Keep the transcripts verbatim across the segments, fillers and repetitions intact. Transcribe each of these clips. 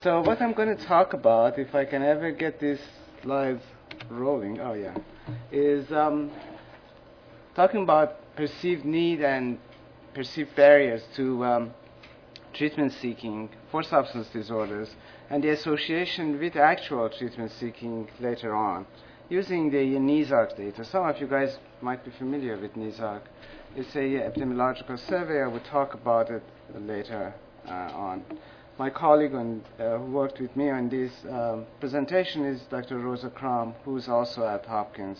So what I'm going to talk about, if I can ever get these slides rolling, oh yeah, is um, talking about perceived need and perceived barriers to um, treatment seeking for substance disorders and the association with actual treatment seeking later on using the NESARC data. Some of you guys might be familiar with NESARC. It's a epidemiological survey. I will talk about it later uh, on. My colleague on, uh, who worked with me on this um, presentation is Doctor Rosa Crum, who's also at Hopkins.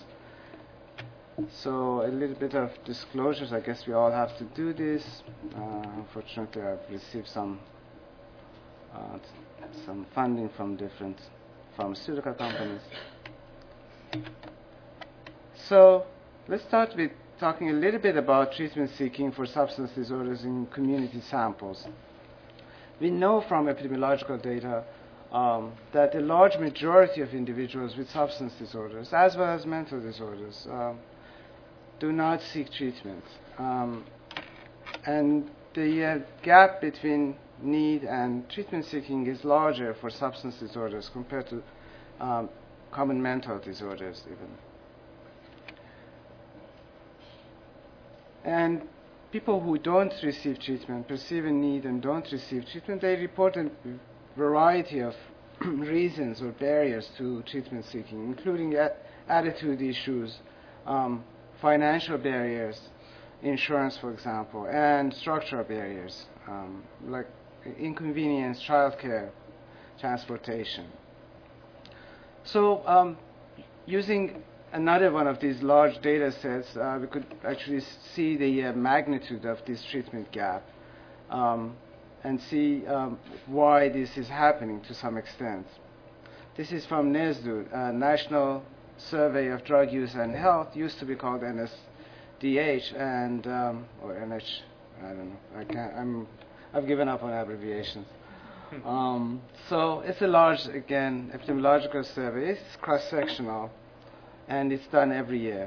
So a little bit of disclosures. I guess we all have to do this. Uh, unfortunately, I've received some uh, some funding from different pharmaceutical companies. So let's start with talking a little bit about treatment seeking for substance disorders in community samples. We know from epidemiological data um, that a large majority of individuals with substance disorders, as well as mental disorders, um, do not seek treatment. Um, and the uh, gap between need and treatment seeking is larger for substance disorders compared to um, common mental disorders even. And people who don't receive treatment, perceive a need and don't receive treatment, they report a variety of reasons or barriers to treatment seeking, including a- attitude issues, um, financial barriers, insurance, for example, and structural barriers, um, like inconvenience, childcare, transportation. So um, using another one of these large data sets, uh, we could actually see the uh, magnitude of this treatment gap um, and see um, why this is happening to some extent. This is from NESDU, uh, National Survey of Drug Use and Health, used to be called N S D H, and um, or N H, I don't know. I can't. I'm. I've given up on abbreviations. um, so it's a large, again, epidemiological survey. It's cross-sectional, and it's done every year.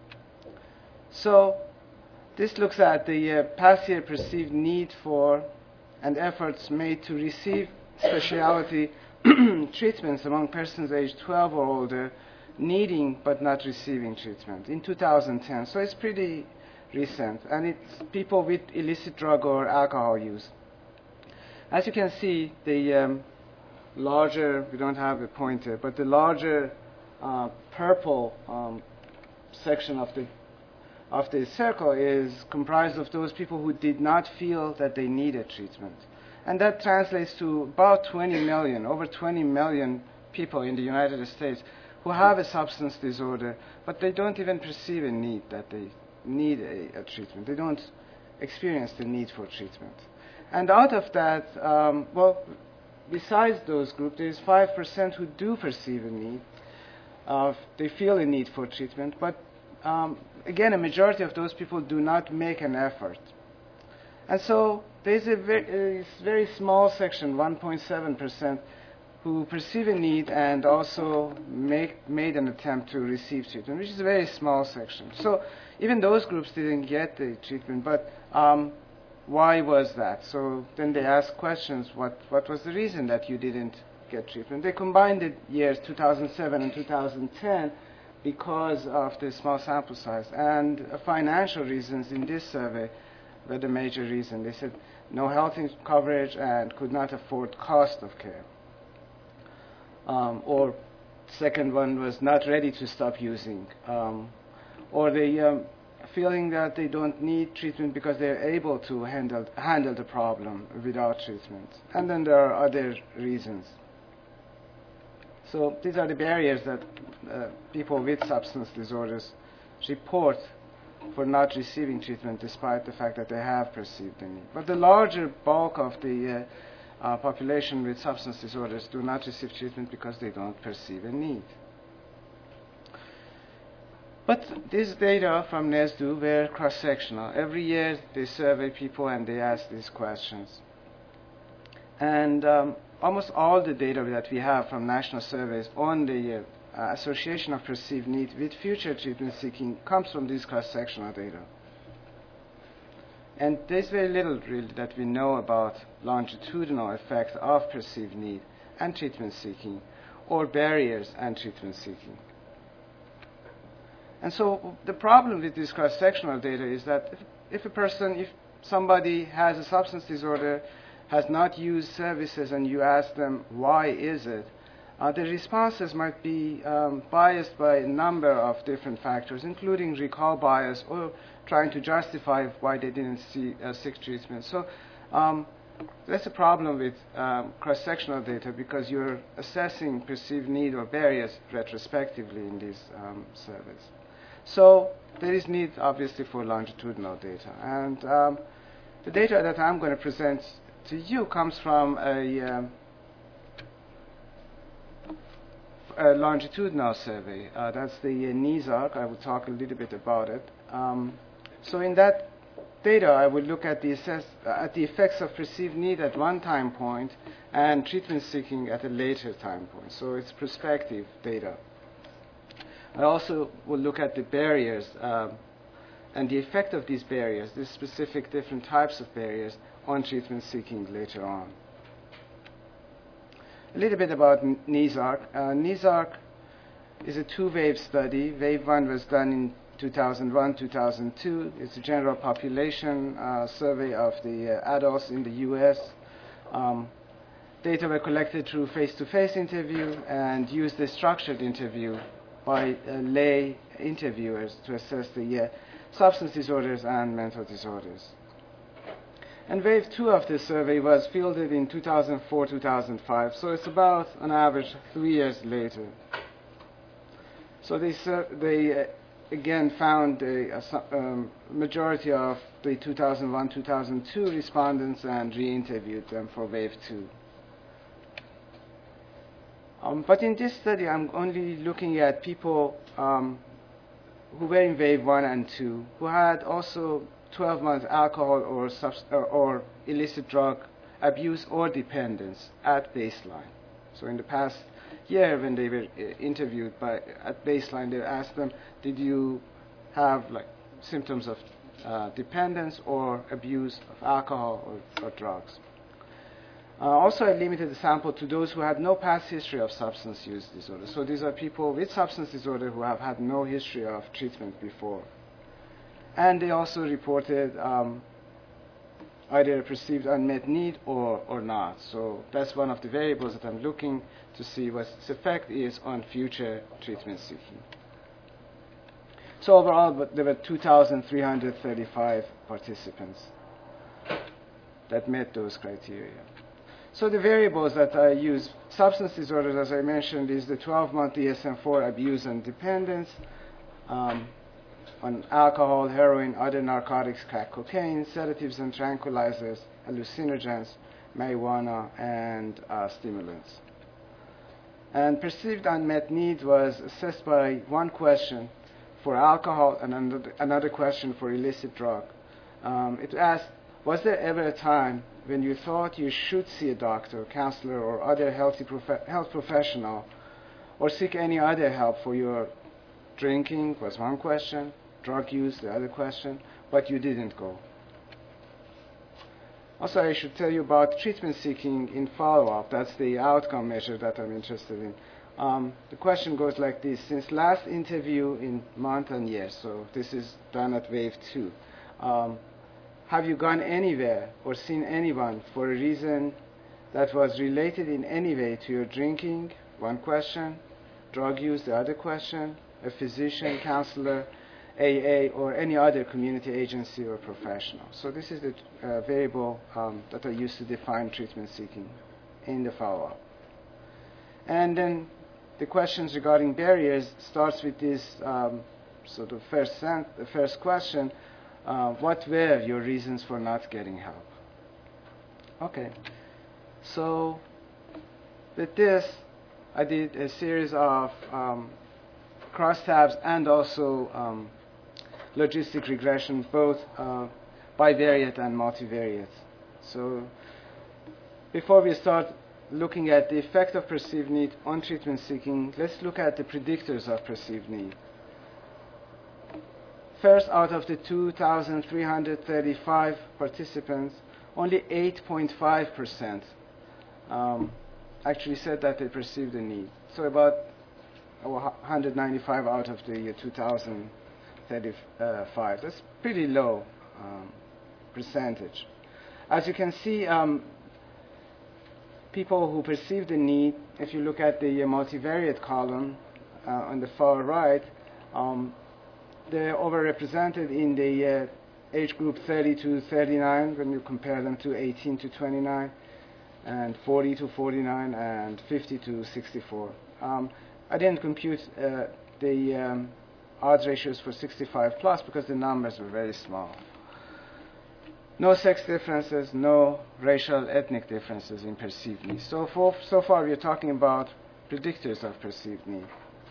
So this looks at the uh, past year perceived need for and efforts made to receive specialty treatments among persons aged twelve or older, needing but not receiving treatment in two thousand ten. So it's pretty recent, and it's people with illicit drug or alcohol use. As you can see, the um, larger, we don't have a pointer, but the larger uh, purple um, section of the of the circle is comprised of those people who did not feel that they needed treatment. And that translates to about twenty million, over twenty million people in the United States who have a substance disorder, but they don't even perceive a need that they need a, a treatment. They don't experience the need for treatment. And out of that, um, well, besides those groups, there's five percent who do perceive a need. Uh, they feel a need for treatment, but um, again, a majority of those people do not make an effort. And so there's a very, a very small section, one point seven percent, who perceive a need and also make, made an attempt to receive treatment, which is a very small section. So even those groups didn't get the treatment, but um, why was that? So then they asked questions, what, what was the reason that you didn't get treatment? They combined the years two thousand seven and two thousand ten because of the small sample size. And uh, financial reasons in this survey were the major reason. They said no health coverage and could not afford cost of care. Um, or second one was not ready to stop using. Um, or the um, feeling that they don't need treatment because they're able to handle, handle the problem without treatment. And then there are other reasons. So these are the barriers that uh, people with substance disorders report for not receiving treatment despite the fact that they have perceived the need. But the larger bulk of the uh, uh, population with substance disorders do not receive treatment because they don't perceive a need. But these data from NESDU were cross-sectional. Every year they survey people and they ask these questions. And um, almost all the data that we have from national surveys on the uh, uh, association of perceived need with future treatment seeking comes from these cross-sectional data. And there's very little really that we know about longitudinal effects of perceived need and treatment seeking, or barriers and treatment seeking. And so the problem with this cross-sectional data is that if, if a person, if somebody has a substance disorder, has not used services, and you ask them why is it, uh, the responses might be um, biased by a number of different factors, including recall bias or trying to justify why they didn't see, uh, seek treatment. So um, that's a problem with um, cross-sectional data, because you're assessing perceived need or barriers retrospectively in these um, surveys. So there is need, obviously, for longitudinal data. And um, the data that I'm going to present to you comes from a, um, a longitudinal survey. Uh, that's the uh, NESARC. I will talk a little bit about it. Um, so in that data, I will look at the, assess uh, at the effects of perceived need at one time point and treatment seeking at a later time point. So it's prospective data. I also will look at the barriers um, and the effect of these barriers, the specific different types of barriers, on treatment seeking later on. A little bit about NESARC. Uh, NESARC is a two-wave study. Wave one was done in two thousand one, two thousand two. It's a general population uh, survey of the uh, adults in the U S. Um, data were collected through face-to-face interview and used a structured interview by uh, lay interviewers to assess the uh, substance disorders and mental disorders. And wave two of the survey was fielded in two thousand four, two thousand five, so it's about, on average, three years later. So they, uh, they uh, again found a, a um, majority of the two thousand one, two thousand two respondents and re-interviewed them for wave two. Um, but in this study, I'm only looking at people um, who were in wave one and two, who had also twelve months alcohol or, or, or illicit drug abuse or dependence at baseline. So in the past year, when they were uh, interviewed by, at baseline, they asked them, did you have like symptoms of uh, dependence or abuse of alcohol or, or drugs? Uh, also, I limited the sample to those who had no past history of substance use disorder. So these are people with substance disorder who have had no history of treatment before. And they also reported um, either a perceived unmet need or, or not. So that's one of the variables that I'm looking to see what its effect is on future treatment seeking. So overall, but there were two thousand three hundred thirty-five participants that met those criteria. So the variables that I use, substance disorders, as I mentioned, is the twelve-month D S M four abuse and dependence um, on alcohol, heroin, other narcotics, crack cocaine, sedatives and tranquilizers, hallucinogens, marijuana, and uh, stimulants. And perceived unmet need was assessed by one question for alcohol and another, another question for illicit drug. Um, it asked, was there ever a time when you thought you should see a doctor, counselor, or other healthy prof- health professional, or seek any other help for your drinking, was one question, drug use, the other question, but you didn't go? Also, I should tell you about treatment seeking in follow-up. That's the outcome measure that I'm interested in. Um, the question goes like this. Since last interview in month and year, so this is done at wave two, um, have you gone anywhere or seen anyone for a reason that was related in any way to your drinking? One question. Drug use, the other question. A physician, counselor, A A, or any other community agency or professional. So this is the uh, variable um, that I use to define treatment seeking in the follow-up. And then the questions regarding barriers starts with this um, sort of first, sent- the first question. Uh, what were your reasons for not getting help? Okay, so with this, I did a series of um, crosstabs and also um, logistic regression, both uh, bivariate and multivariate. So before we start looking at the effect of perceived need on treatment seeking, let's look at the predictors of perceived need. First, out of the two thousand three hundred thirty-five participants, only eight point five percent um, actually said that they perceived a need. So about one hundred ninety-five out of the two thousand thirty-five. That's pretty low um, percentage. As you can see, um, people who perceive the need, if you look at the uh, multivariate column uh, on the far right, um, they're overrepresented in the uh, age group thirty to thirty-nine when you compare them to eighteen to twenty-nine, and forty to forty-nine, and fifty to sixty-four. Um, I didn't compute uh, the um, odds ratios for sixty-five plus because the numbers were very small. No sex differences, no racial ethnic differences in perceived need. So, for, so far we are talking about predictors of perceived need.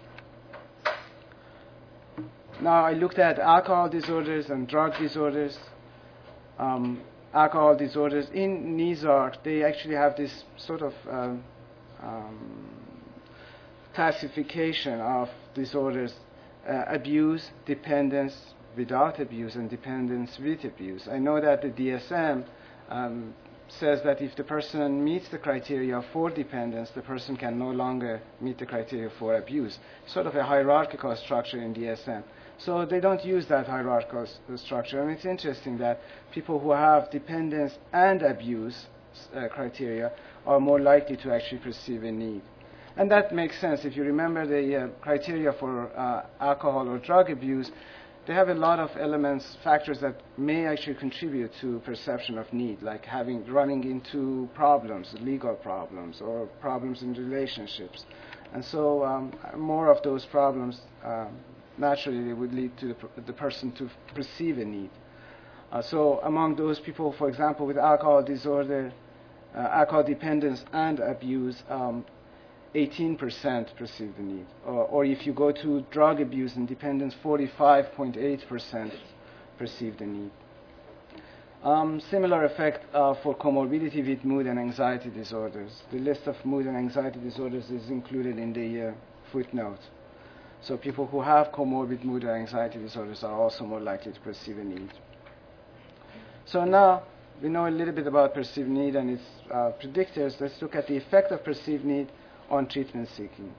Now I looked at alcohol disorders and drug disorders. Um, alcohol disorders in NESARC, they actually have this sort of um, um, classification of disorders: uh, abuse, dependence without abuse, and dependence with abuse. I know that the D S M um, says that if the person meets the criteria for dependence, the person can no longer meet the criteria for abuse. Sort of a hierarchical structure in D S M. So they don't use that hierarchical s- structure. And it's interesting that people who have dependence and abuse uh, criteria are more likely to actually perceive a need. And that makes sense. If you remember the uh, criteria for uh, alcohol or drug abuse, they have a lot of elements, factors that may actually contribute to perception of need, like having running into problems, legal problems, or problems in relationships. And so um, more of those problems, um, naturally, they would lead to the, per- the person to perceive a need. Uh, so among those people, for example, with alcohol disorder, uh, alcohol dependence and abuse, um, eighteen percent perceive the need. Or, or if you go to drug abuse and dependence, forty-five point eight percent perceive the need. Um, similar effect uh, for comorbidity with mood and anxiety disorders. The list of mood and anxiety disorders is included in the uh, footnote. So people who have comorbid mood or anxiety disorders are also more likely to perceive a need. So now we know a little bit about perceived need and its uh, predictors. Let's look at the effect of perceived need on treatment seeking.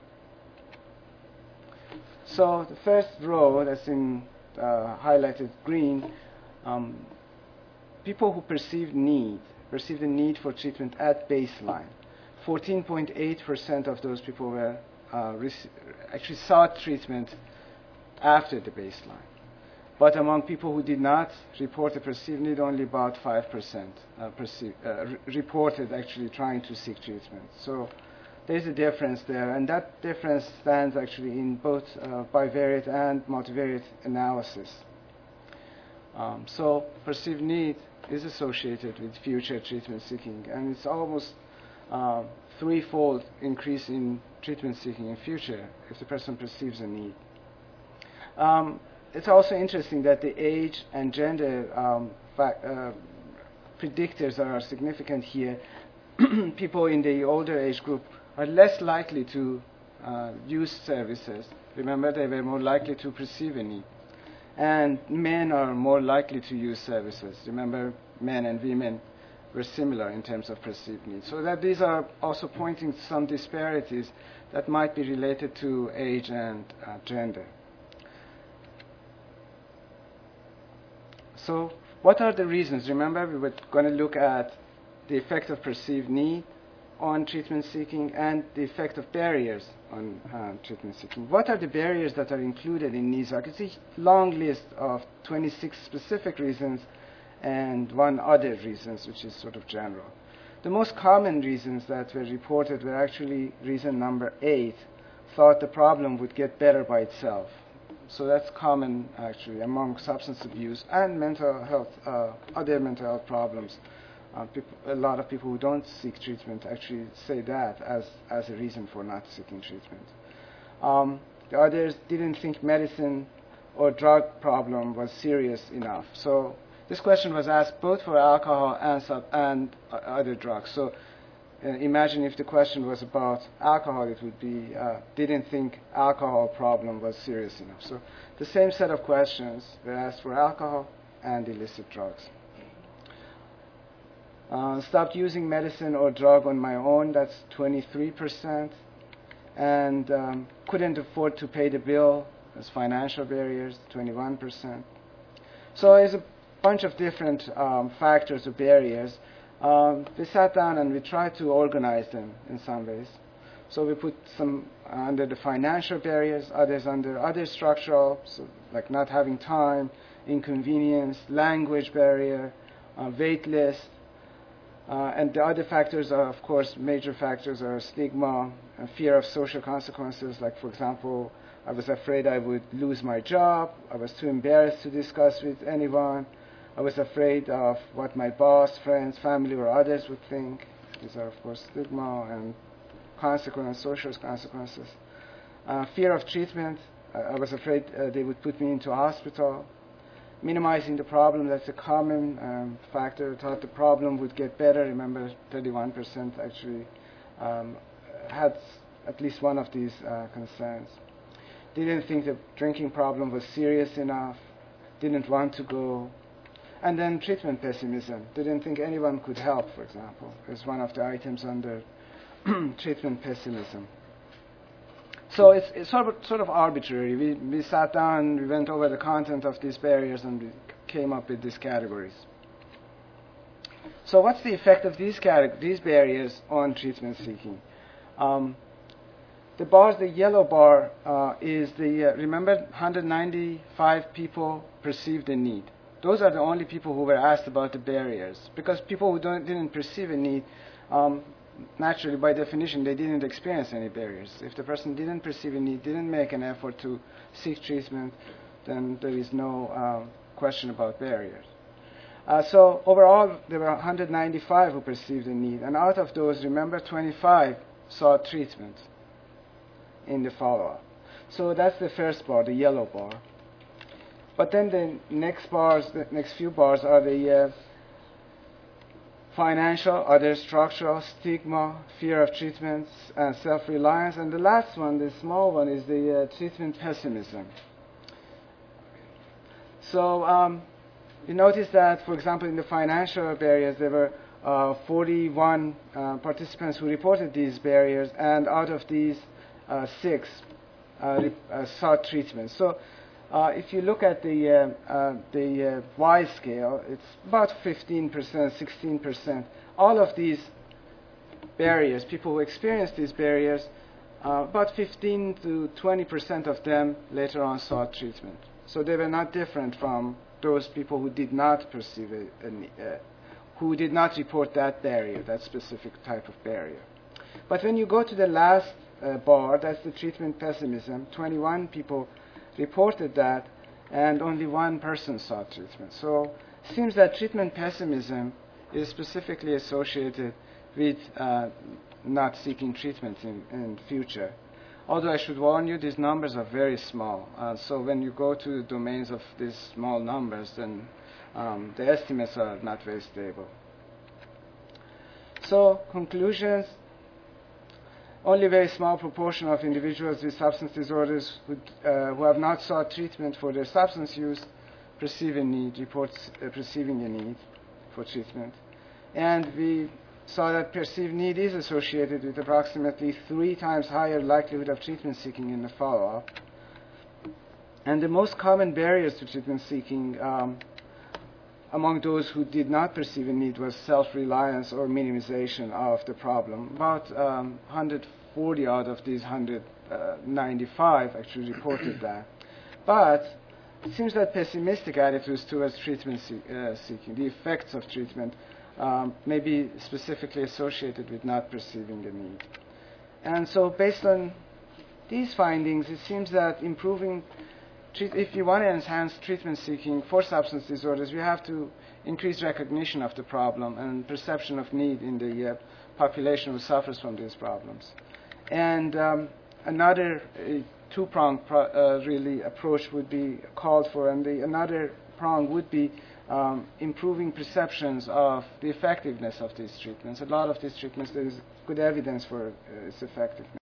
So the first row that's in uh, highlighted green, um, people who perceive need, perceive the need for treatment at baseline. fourteen point eight percent of those people were uh, rec- actually sought treatment after the baseline. But among people who did not report a perceived need, only about five percent uh, perceive, uh, re- reported actually trying to seek treatment. So there's a difference there, and that difference stands actually in both uh, bivariate and multivariate analysis. Um, so perceived need is associated with future treatment seeking, and it's almost uh, threefold increase in treatment seeking in future if the person perceives a need. Um, it's also interesting that the age and gender um, fact, uh, predictors are significant here. People in the older age group are less likely to uh, use services. Remember, they were more likely to perceive a need. And men are more likely to use services. Remember, men and women were similar in terms of perceived needs. So that these are also pointing to some disparities that might be related to age and uh, gender. So what are the reasons? Remember, we were going to look at the effect of perceived need on treatment seeking and the effect of barriers on uh, treatment seeking. What are the barriers that are included in NESARC? It's a long list of twenty-six specific reasons and one other reasons, which is sort of general. The most common reasons that were reported were actually reason number eight, thought the problem would get better by itself. So that's common actually among substance abuse and mental health, uh, other mental health problems. Uh, people, a lot of people who don't seek treatment actually say that as, as a reason for not seeking treatment. Um, the others didn't think medicine or drug problem was serious enough. So this question was asked both for alcohol and, sub, and uh, other drugs. So uh, imagine if the question was about alcohol, it would be, uh, didn't think alcohol problem was serious enough. So the same set of questions were asked for alcohol and illicit drugs. Uh, stopped using medicine or drug on my own, that's twenty-three percent. And um, couldn't afford to pay the bill, that's financial barriers, twenty-one percent. So there's a bunch of different um, factors or barriers. Um, we sat down and we tried to organize them in some ways. So we put some under the financial barriers, others under other structural, so like not having time, inconvenience, language barrier, uh, wait list. Uh, and the other factors are, of course, major factors are stigma, and fear of social consequences. Like, for example, I was afraid I would lose my job. I was too embarrassed to discuss with anyone. I was afraid of what my boss, friends, family, or others would think. These are, of course, stigma and consequences, social consequences. Uh, fear of treatment. I, I was afraid uh, they would put me into a hospital. Minimizing the problem, that's a common um, factor. Thought the problem would get better. Remember, thirty-one percent actually um, had at least one of these uh, concerns. Didn't think the drinking problem was serious enough. Didn't want to go. And then treatment pessimism. Didn't think anyone could help, for example, is one of the items under treatment pessimism. So it's, it's sort, of, sort of arbitrary. We, we sat down, we went over the content of these barriers, and we came up with these categories. So what's the effect of these, these barriers on treatment seeking? Um, the bars, the yellow bar uh, is the, uh, remember, one hundred ninety-five people perceived a need. Those are the only people who were asked about the barriers, because people who don't, didn't perceive a need, um, naturally, by definition, they didn't experience any barriers. If the person didn't perceive a need, didn't make an effort to seek treatment, then there is no um, question about barriers. Uh, so overall, there were one hundred ninety-five who perceived a need, and out of those, remember, twenty-five sought treatment in the follow-up. So that's the first bar, the yellow bar. But then the next bars, the next few bars are the uh, financial, other structural, stigma, fear of treatments, and self-reliance. And the last one, the small one, is the uh, treatment pessimism. So um, you notice that, for example, in the financial barriers, there were uh, forty-one uh, participants who reported these barriers, and out of these, uh, six uh, re- uh, sought treatment. So Uh, if you look at the uh, uh, the uh, Y scale, it's about fifteen percent, sixteen percent. All of these barriers, people who experience these barriers, uh, about fifteen to twenty percent of them later on sought treatment. So they were not different from those people who did not perceive it, uh, who did not report that barrier, that specific type of barrier. But when you go to the last uh, bar, that's the treatment pessimism, twenty-one people reported that, and only one person sought treatment. So it seems that treatment pessimism is specifically associated with uh, not seeking treatment in, in future. Although I should warn you, these numbers are very small. Uh, so when you go to the domains of these small numbers, then um, the estimates are not very stable. So conclusions. Only a very small proportion of individuals with substance disorders who, uh, who have not sought treatment for their substance use perceive a need, reports uh, perceiving a need for treatment. And we saw that perceived need is associated with approximately three times higher likelihood of treatment seeking in the follow-up. And the most common barriers to treatment seeking um, among those who did not perceive a need was self-reliance or minimization of the problem. About um, one hundred forty out of these one hundred ninety-five actually reported that. But it seems that pessimistic attitudes towards treatment see- uh, seeking, the effects of treatment, um, may be specifically associated with not perceiving the need. And so based on these findings, it seems that improving if you want to enhance treatment seeking for substance disorders, we have to increase recognition of the problem and perception of need in the uh, population who suffers from these problems. And um, another uh, two-pronged pro- uh, really approach would be called for, and the another prong would be um, improving perceptions of the effectiveness of these treatments. A lot of these treatments, there is good evidence for uh, its effectiveness.